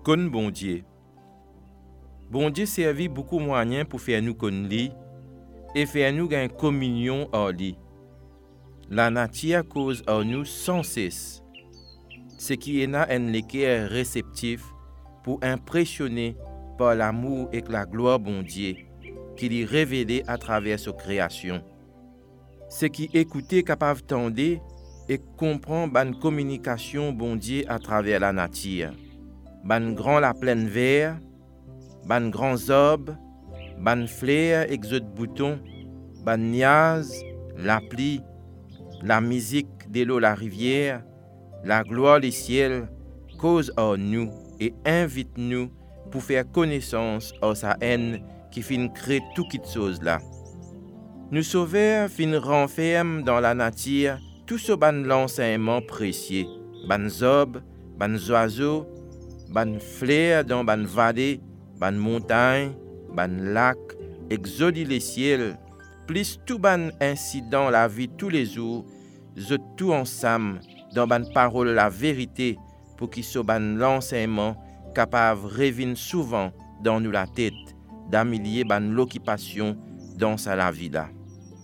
Con bon Dieu. Bon Dieu servi beaucoup moyens pour faire nous connaître lui et faire nous gagner communion en lui. La nature cause en nous sans cesse, ce qui est là un équerre réceptif pour impressionner par l'amour et la gloire bon Dieu qu'il est révélé à travers sa création. Ce qui écouter capable tendre et comprendre ban communication bon Dieu à travers la nature. Ban grand la plaine vert, ban grands arbres, ban fleurs exode boutons, ban niaz, la pluie, la musique de l'eau la rivière, la gloire des ciels cause en nous et invite nous pour faire connaissance en sa haine qui fin crée tout cette chose là. Nous sauveurs fin renferme dans la nature tout ce ban l'enseignement précieux, ban arbres, ban oiseaux, ban fleurs dans ban vallée, ban montagne, ban lac, exodie les ciels, plus tout ban incident la vie tous les jours, tout ensemble dans ban parole la vérité pour qu'il soit ban l'enseignement capable revient souvent dans nous la tête, d'améliorer ban l'occupation dans sa la vie là.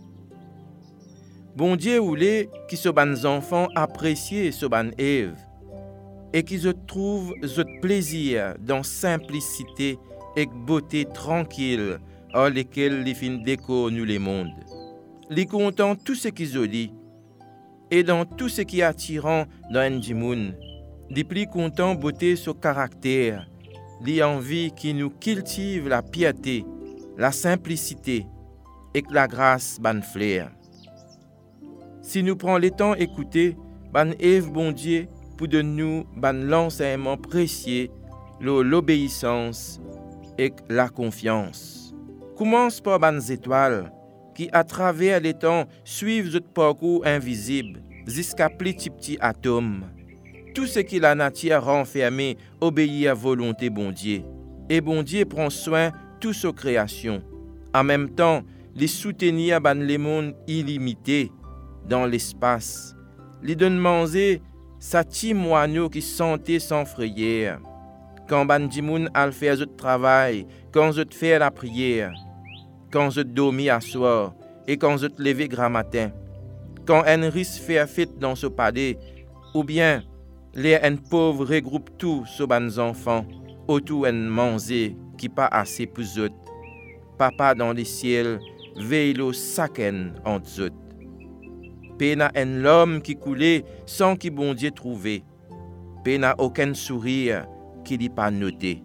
Bon Dieu voulait qui soit ban enfants apprécier ce ban Ève et qu'ils trouvent plaisir dans simplicité et beauté tranquille en lesquels les fins décorent nous les mondes. Les content tout ce qu'ils ont dit et dans tout ce qui est attirant dans un dimoun, les plus content beauté son caractère, les envies qui nous cultive la piété, la simplicité et la grâce ban flair. Si nous prenons le temps d'écouter, ban Ève bon Dieu pour de nous ban l'enseignement précieux, l'obéissance et la confiance. Commence par ban étoiles qui à travers les temps suivent notre parcours invisible jusqu'à petit atome. Tout ce qui la nature renfermé obéit à volonté bon Dieu. Et bon Dieu prend soin de toute sa création. En même temps, les soutenir ban les mondes illimités dans l'espace. Les donne manger sa petit moineau qui sentait sans frayeur. Quand ban dimoun al faire votre travail, quand je te fais la prière, quand je te dormis à soir et quand je te lever grand matin, quand un riche fait fête dans ce palais, ou bien les un pauvre regroupe tous ce ban enfants autour un manger qui pas assez pour eux. Papa dans les ciels veille le saken entre eux. Pena un l'homme qui coulait sans qu'il bon Dieu trouvé. Pena aucun sourire qui n'est pas noté.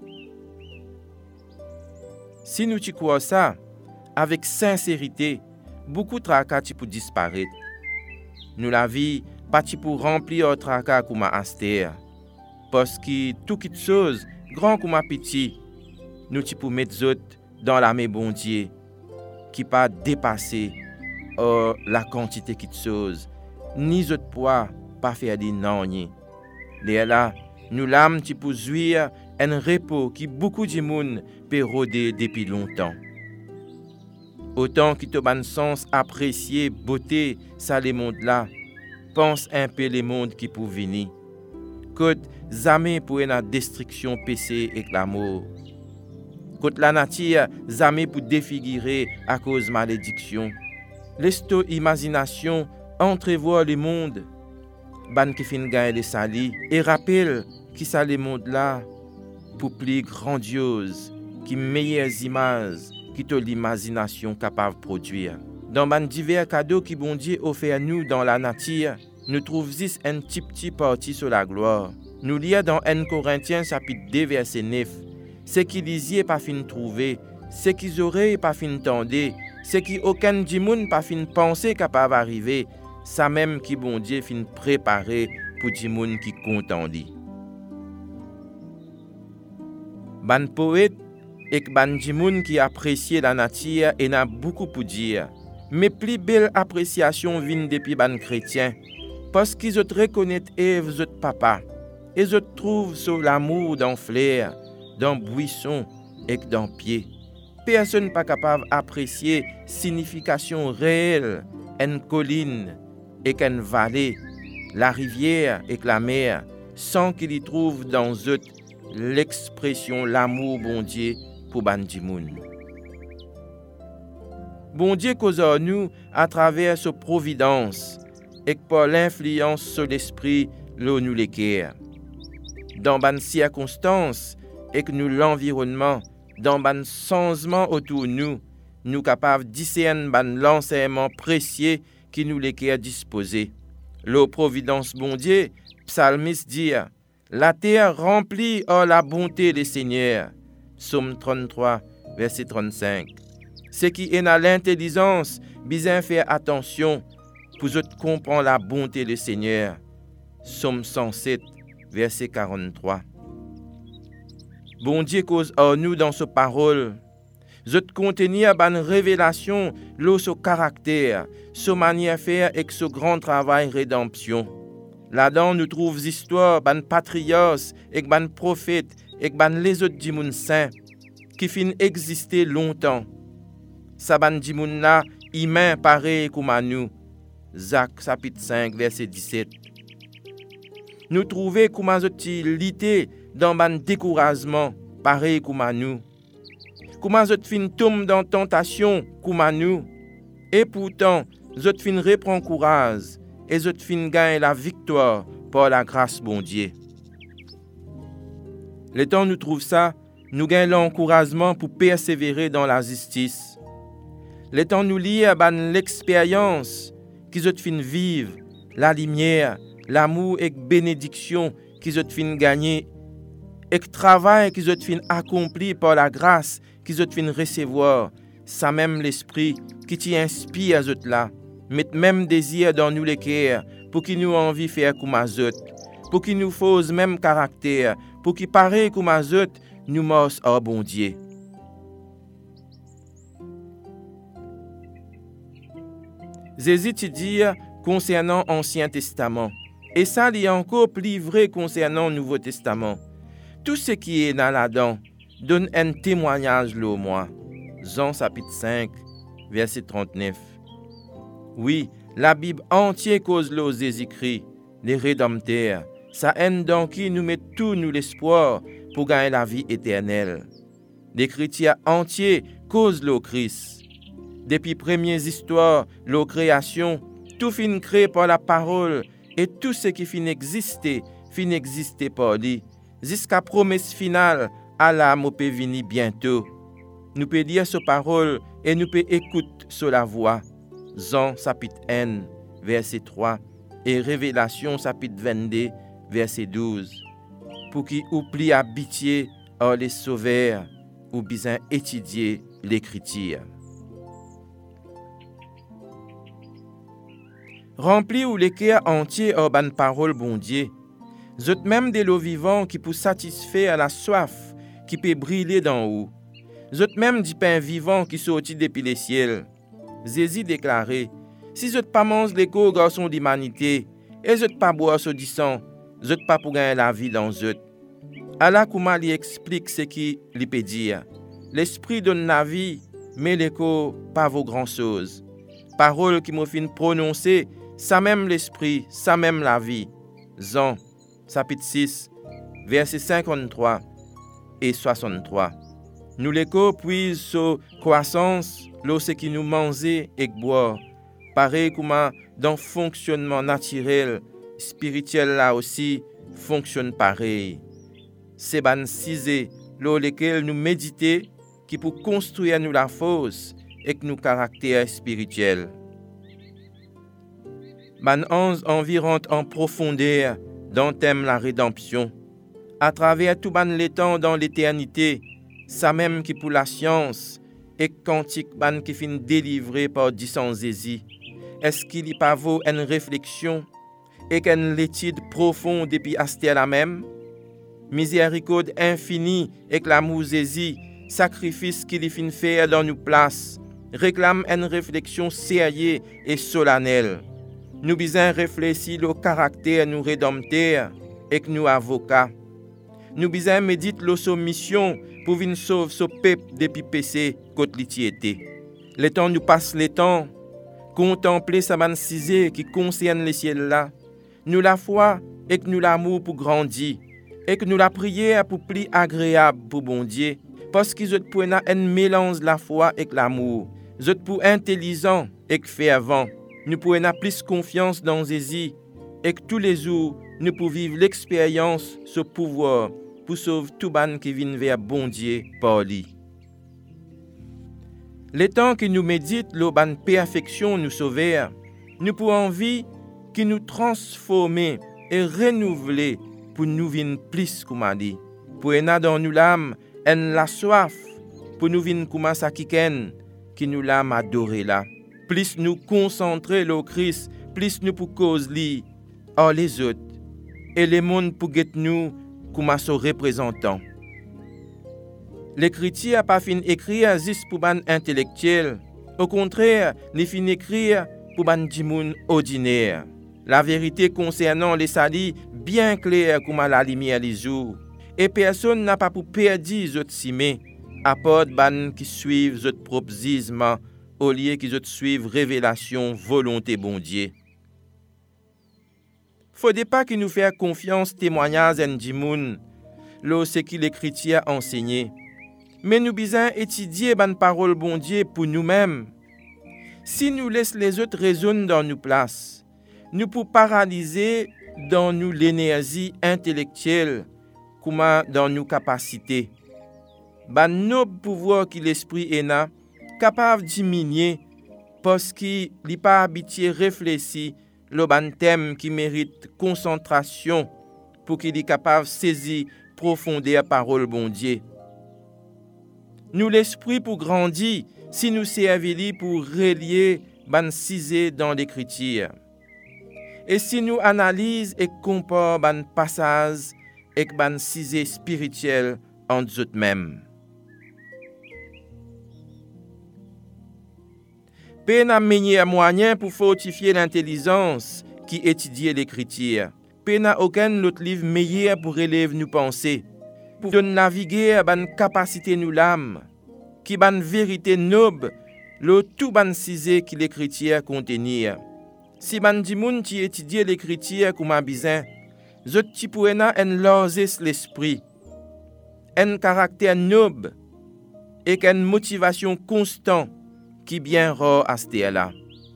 Si nous t'y croyons ça, avec sincérité, beaucoup de tracas pour disparaître. Nous la vie pas pour remplir notre tracas comme Astère. Parce que tout quelque chose, grand comme petit, nous t'y pour mettre autres dans la main bon Dieu, qui pas dépasser la quantité de choses, ni autre poids, pas faire des non-ni. Là, nous l'âme qui pour jouir un repos qui beaucoup de monde peut rôder depuis longtemps. Autant que tu as sens apprécier beauté ça les mondes là, pense un peu les mondes qui pour venir. Côte jamais pour une destruction péché et l'amour. Côte la nature jamais pour défigurer à cause malédiction. Laisse ton imagination entrevoir le monde, ban qui fin gagne les salis, et rappelle qui ça les mondes là, pour plus grandiose, qui meilleures images, qui te l'imagination capable de produire. Dans ban divers cadeaux qui bon Dieu offert à nous dans la nature, nous trouvons juste un petit parti sur la gloire. Nous lisons dans 1 Corinthiens chapitre 2 verset 9, ce qui lisiez pas fin trouver, ce qui auraient pas fin tendez, ce qui aucun dimoun pas fin penser capable arriver, ça même qui bon Dieu fin préparer pour dimoun qui contendi. Ban poète et ban dimoun qui apprécie la nature et n'a beaucoup pour dire, mais plus belle appréciation vient depuis ban chrétien, parce qu'ils reconnaissent Ève votre papa, et je trouve sur l'amour dans fleur, dans buisson et dans pied. Personne pas capable d'apprécier signification réelle, une colline et une vallée, la rivière et la mer, sans qu'il y trouve dans eux l'expression l'amour bon Dieu pour ban di moun. Bon Dieu cause nous à travers sa providence et par l'influence sur l'esprit l'eau nous l'équerre. Dans ban circonstances et que nous l'environnement, dans ban changement autour de nous capables discerner ban l'enseignement précieux qui nous l'équerre disposé. L'eau providence bon Dieu, psalmiste dit, la terre remplie de la bonté des Seigneurs. Psaume 33, verset 35. Ce qui est dans l'intelligence, bien faire attention pour comprendre la bonté du Seigneur. Psaume 107, verset 43. Bon Dieu cause en nous dans sa parole. Je contenir une révélation de son caractère, sa manière de faire et ce grand travail rédemption. Là-dedans, nous trouvons l'histoire d'un patriarche et d'un prophète et les autres dimoun saints qui fin exister longtemps. Ça ban dimoun là, humain pareil comme à nous. Jacques chapitre 5 verset 17. Nous trouvons comment utilité dans ban découragement pareil comme à nous. Comment je fin tombe dans tentation comme à nous. Et pourtant, je fin reprend courage et je fin gagne la victoire par la grâce bon Dieu. Le temps nous trouve ça, nous gagnons l'encouragement pour persévérer dans la justice. Le temps nous lie à l'expérience qui je fin vivre, la lumière, l'amour et bénédiction qui je fin gagner et le travail qui je fin accompli par la grâce qui je fin recevoir, ça même l'esprit qui t'y inspire à zot là, met même désir dans nous les cœurs pour qu'il nous envie faire comme azot, pour qu'il nous fasse même caractère, pour qu'il pareil comme azot, nous mors au bon Dieu. Jésus te dit concernant l'Ancien Testament, et ça il est encore plus vrai concernant le Nouveau Testament. Tout ce qui est dans là-dedans donne un témoignage là au moins. Jean chapitre 5, verset 39. Oui, la Bible entière cause l'eau Jésus-Christ, les rédempteurs, sa haine dans qui nous met tout nous l'espoir pour gagner la vie éternelle. Les chrétiens entiers causent l'eau Christ. Depuis premières histoires, l'eau création, tout fin créé par la parole et tout ce qui fin exister par lui. Jusqu'à promesse finale, Allah m'a peut venir bientôt. Nous pouvons lire sa parole et nous pouvons écouter sur la voix. Jean chapitre 1, verset 3 et Révélation chapitre 22, verset 12. Pour qui oublie habituer à les sauveurs ou bien étudier l'écriture. Rempli ou les cœurs entiers à bonne parole bon Dieu. Zot même de l'eau vivante qui peut satisfaire la soif qui peut briller d'en haut. Zot même du pain vivant qui sortit depuis les ciels. Jésus déclarait, si zot pas mange les corps garçons d'humanité, et zot pas boire ce du sang, zot pas pour gagner la vie dans zot. Allah Kouma lui explique ce qu'il peut dire. L'esprit donne la vie, mais les corps pas vos grandes choses. Parole qui m'a fin prononcer, ça même l'esprit, ça même la vie. Jean, chapitre 6, versets 53 et 63. Nous les corps puisent sur croissance, lorsque qui nous manger et boire. Pareil comme dans fonctionnement naturel, spirituel là aussi, fonctionne pareil. C'est ban cisé, lors lesquels nous méditer, qui pour construire nous la force et que nous caractère spirituel. Ban 11 environ en profondeur dans thème la rédemption. À travers tout ban les temps dans l'éternité, ça même qui pour la science et quantique ban qui fin délivré par disant Jésus. Est-ce qu'il y pas vaut une réflexion et qu'une étude profonde depuis asté la même? Miséricorde infinie et que l'amour Jésus, sacrifice qu'il y fin faire dans nos places, réclame une réflexion sérieuse et solennelle. Nous besoin réfléchir au caractère nous rédempteurs et que nous avocats. Nous besoin méditer la soumission pour venir sauver ce peuple depuis péché contre l'itiété. Le temps nous passe le temps, contempler sa mancisée qui concerne les ciels là. Nous la foi et que nous l'amour pour grandir. et que nous la prière pour plus agréable pour bon Dieu, parce qu'ils ont pour un mélange la foi et l'amour, ils pour intelligent et fervent, nous pouvons plus confiance dans Jésus et que tous les jours nous pouvons vivre l'expérience, ce pouvoir pour sauver tout ban qui vient vers bon Dieu par lui. Les temps que nous méditons la perfection nous sauver, nous pouvons envie qui nous transformer et renouveler pour nous venir plus comme a dit. Pour en dans nous l'âme, en la soif, pour nous venir comme ça qui nous l'âme adoré là. Plus nous concentrer le Christ, plus nous pour cause li, or les autres, et les mondes pour get nous comme son représentant. L'écriture n'a pas fini écrire juste pour ban intellectuel. Au contraire, il fin écrire pour ban dimoun ordinaire. La vérité concernant les salis bien claire comme à la lumière des jours. Et personne n'a pas pour perdre les autres simés, à part ban qui suivent les propres gisements, au lieu qu'ils suivent révélation, volonté bon Dieu. Faudrait pas qu'il nous fasse confiance témoignage en dimoun, là ce que l'écriture a enseigné. Mais nous besoin étudier ban parole bon Dieu pour nous-mêmes. Si nous laissons les autres raisonner dans nos places, nous pouvons paralyser dans nous l'énergie intellectuelle comme dans nos capacités. Ban noble pouvoir qui l'esprit est là, capable de diminuer parce qu'il n'est pas habitué à réfléchir le ban thème qui mérite concentration pour qu'il est capable de saisir profondément la parole bon Dieu. Nous l'esprit pour grandir si nous servons pour relier ban cisé dans l'écriture. Et si nous analysons et comparons ban passage et ban cisé spirituel en nous-mêmes. Pe n'a meilleur moyen pour fortifier l'intelligence qui étudie l'écriture. Pe n'a aucun autre livre meilleur pour relever nos pensées, pour naviguer à ban capacité nous l'âme, qui ban vérité noble, le tout ban cisé qui l'écriture contenir. Si ban di moun qui étudie l'écriture comme un bizin, zot ti pourrait na en lozes l'esprit, un caractère noble et une motivation constante qui bien rare à ce là.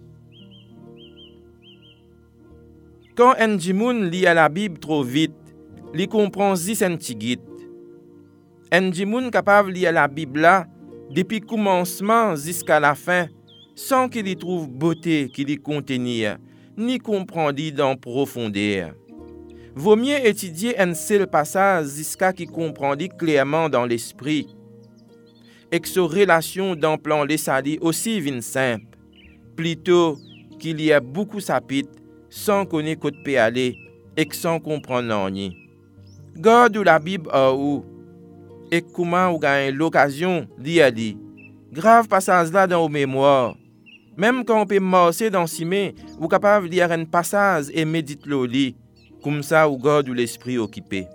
Quand un dimoun lit à la Bible trop vite, il comprend 10 centigites. Un dimoun capable de lire la Bible là, depuis le commencement jusqu'à la fin, sans qu'il y trouve beauté qu'il y contenir, ni comprendre dans profondeur. Vaut mieux étudier un seul passage jusqu'à qu'il comprenne clairement dans l'esprit. Et que sa relation dans le plan les salis aussi vient simple, plutôt qu'il y a beaucoup chapitres sans connaître côté peut aller et sans comprendre rien. Garde la Bible ou et comment vous gagnez l'occasion d'y aller. Grave passage là dans vos mémoires. Même quand on peut marcher dans Simé, vous capable de lire un passage et méditer le lit. Comme ça, vous gardez l'esprit occupé.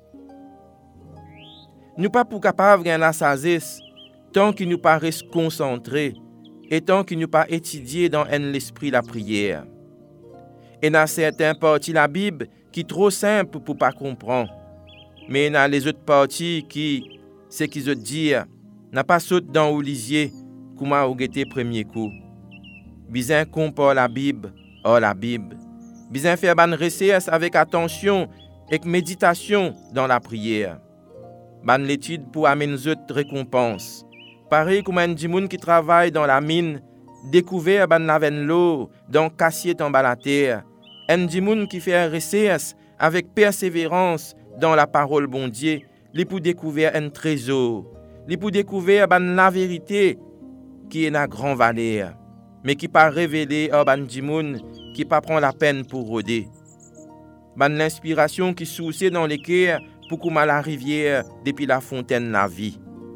Nous pas pour capable de gagner la sagesse tant qu'il nous paraît concentré et tant qu'il nous pas étudié dans l'esprit la prière. Et dans certaines parties de la Bible qui trop simple pour pas comprendre. Mais dans les autres parties qui, ce qu'ils ont dit, n'a pas sauté dans le lisier, comment vous guettez premier coup. Bien compare la Bible, hors la Bible. Bien faire ban recherche avec attention et méditation dans la prière. Ban l'étude pour amener nous autres récompenses. Pareil comme un dimoun qui travaille dans la mine, découvert ban laven l'eau, dans cassier en bas la terre. Un dimoun qui fait recherche avec persévérance dans la parole bon Dieu, li pour découvrir un trésor, li pour découvrir ban la vérité qui est na grand valeur, mais qui pas révélé à ban dimoun qui pas prend la peine pour rôder. Ban l'inspiration qui soucie dans les cœurs pour coumer la rivière depuis la fontaine la vie.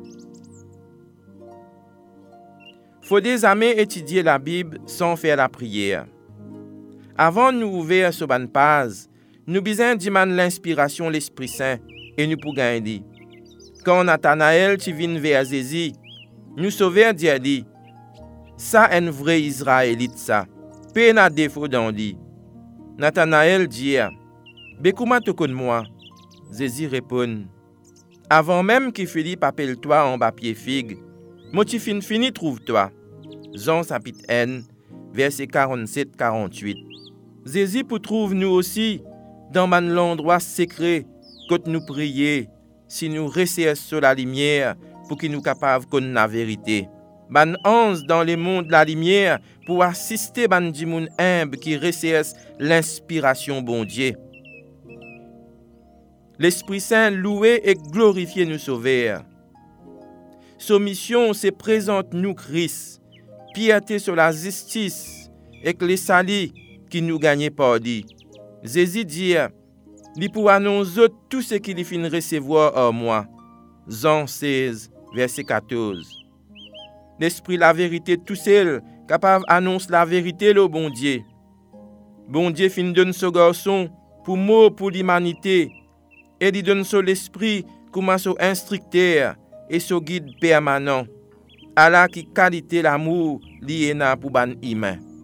Faut désormais étudier la Bible sans faire la prière. Avant de nous ouvrir sur ban page, nous besoin demander l'inspiration l'Esprit Saint et nous pour gagner. Quand Nathanaël qui vient vers Jésus, nous sauver dit ça un vrai Israélite ça. Pe na défaut dans lui. Nathanaël dit, "Be comment tu connais moi?" Jésus répond, avant même que Philippe appelle toi en bas pied figue, moi tu fini trouve-toi. Jean chapitre N, verset 47-48. Jésus pour trouve nous aussi dans l'endroit secret quand nous prions, si nous restons sur la lumière pour qu'il nous capable connaître la vérité. Ban ange dans le monde de la lumière pour assister ban du monde humble qui recherche l'inspiration bon Dieu. L'Esprit Saint loué et glorifié nous sauveur. Sa mission c'est présente nous Christ, piété sur la justice et que les salis qui nous gagnent par lui. Jésus dit, il pour annoncer tout ce qu'il finit recevoir en moi. Jean 16, verset 14. L'Esprit la vérité tout seul, capable d'annoncer la vérité le bon Dieu. Bon Dieu fin donne ce garçon pour mot pour l'humanité et il donne son l'Esprit comme son instructeur et son guide permanent. Allah qui qualité l'amour lié pour ban humain.